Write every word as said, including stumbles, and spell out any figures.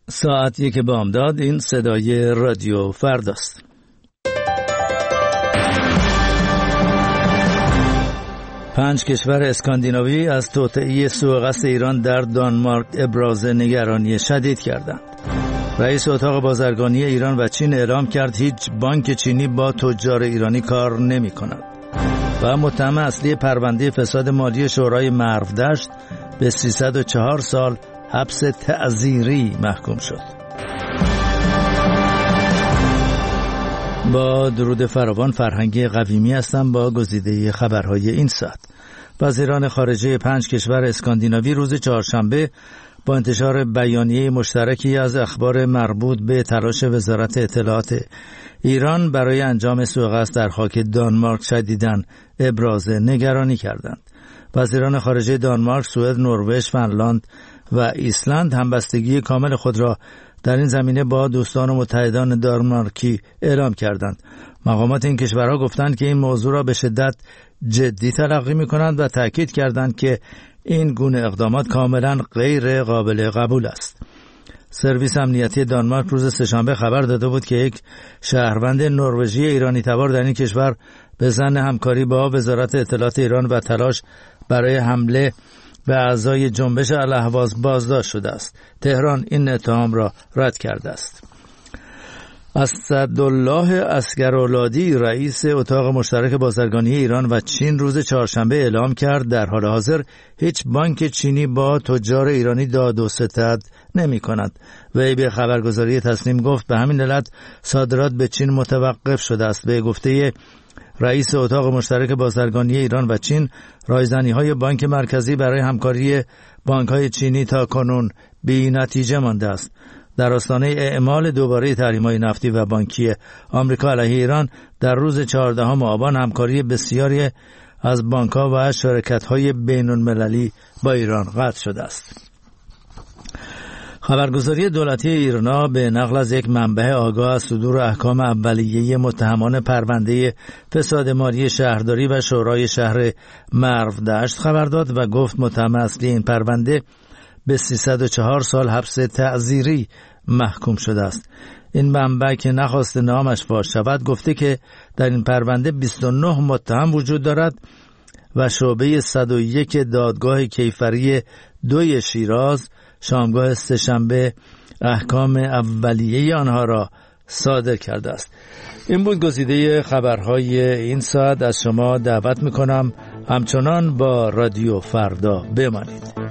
ساعت یک بامداد. این صدای رادیو فرداست. پنج کشور اسکاندیناوی از توطئه سوءقصد ایران در دانمارک ابراز نگرانی شدید کردند. رئیس اتاق بازرگانی ایران و چین اعلام کرد هیچ بانک چینی با تجار ایرانی کار نمی کند و متهم اصلی پرونده فساد مالی شورای مرودشت به سیصد و چهار سال حبس تعزیری محکوم شد. با درود فراوان، فرهنگی قویمی هستم با گزیده خبرهای این ساعت. وزیران خارجه پنج کشور اسکاندیناوی روز چهارشنبه با انتشار بیانیه مشترکی از اخبار مربوط به تلاش وزارت اطلاعات ایران برای انجام سوءقصد در خاک دانمارک شدیداً ابراز نگرانی کردند. وزیران خارجه دانمارک، سوئد، نروژ، فنلاند و ایسلند همبستگی کامل خود را در این زمینه با دوستان و متحدان دانمارکی اعلام کردند. مقامات این کشورها گفتند که این موضوع را به شدت جدی تلقی می‌کنند و تأکید کردند که این گونه اقدامات کاملا غیر قابل قبول است. سرویس امنیتی دانمارک روز سه‌شنبه خبر داده بود که یک شهروند نروژی ایرانی تبار در این کشور به ظن همکاری با وزارت اطلاعات ایران و تلاش برای حمله به اعضای جنبش الاهواز بازداشت شده است. تهران این اتهام را رد کرده است. اسدالله عسگرآلادی، رئیس اتاق مشترک بازرگانی ایران و چین، روز چهارشنبه اعلام کرد در حال حاضر هیچ بانک چینی با تجار ایرانی داد و ستد نمی کند. وی به خبرگزاری تسنیم گفت به همین علت صادرات به چین متوقف شده است. به گفته رئیس اتاق مشترک بازرگانی ایران و چین، رایزنی‌های بانک مرکزی برای همکاری بانک‌های چینی تا کنون بی نتیجه مانده است. در آستانه اعمال دوباره تحریم‌های نفتی و بانکی آمریکا علیه ایران در روز چهاردهم آبان همکاری بسیاری از بانک‌ها و شرکت‌های بین‌المللی با ایران قطع شده است. خبرگزاری دولتی ایرنا به نقل از یک منبع آگاه از صدور احکام اولیه متهمان پرونده فساد مالی شهرداری و شورای شهر مرودشت خبر داد و گفت متهم اصلی این پرونده به سیصد و چهار سال حبس تعزیری محکوم شده است. این منبع که نخواست نامش فاش شود گفته که در این پرونده بیست و نه متهم وجود دارد و شعبه صد و یک دادگاه کیفری دوی شیراز شامگاه سه‌شنبه احکام اولیه آنها را صادر کرده است. این بود گزیده خبرهای این ساعت. از شما دعوت میکنم همچنان با رادیو فردا بمانید.